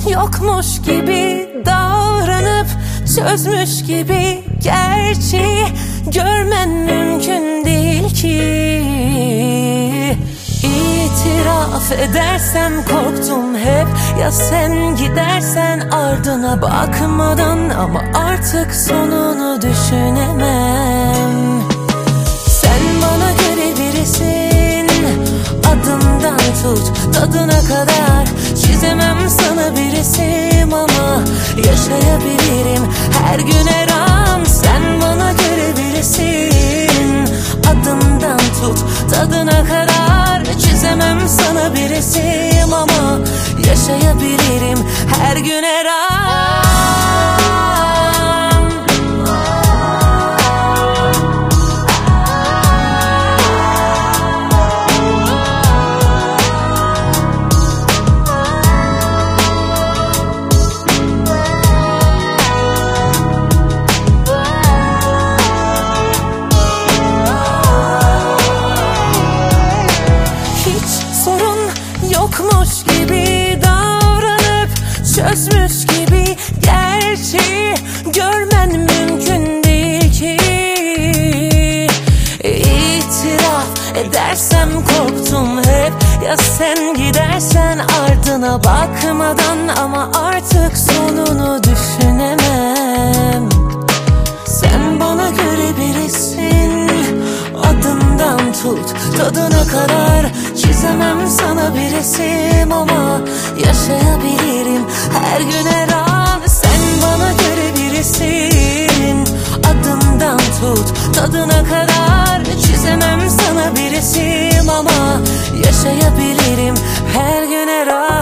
yokmuş gibi davranıp çözmüş gibi gerçeği görmen mümkün değil ki. İtiraf edersem korktum hep, ya sen gidersen ardına bakmadan, ama artık sonunu düşünemem. Sen bana göre birisin, adından tut tadına kadar. Çizemem sana bir isim ama yaşayabilirim her gün her an. Sen bana göre birisin, adından tut tadına kadar. Çizemem sana bir isim ama yaşayabilirim her gün her an. Yokmuş gibi davranıp çözmüş gibi gerçeği görmen mümkün değil ki. İtiraf edersem korktum hep, ya sen gidersen ardına bakmadan, ama artık sonunu düşünemem. Sen bana göre birisin, adından tut tadına kadar. Çizemem sana bir isim ama yaşayabilirim her gün her an. Sen bana göre birisin, adından tut tadına kadar. Çizemem sana bir isim ama yaşayabilirim her gün her an.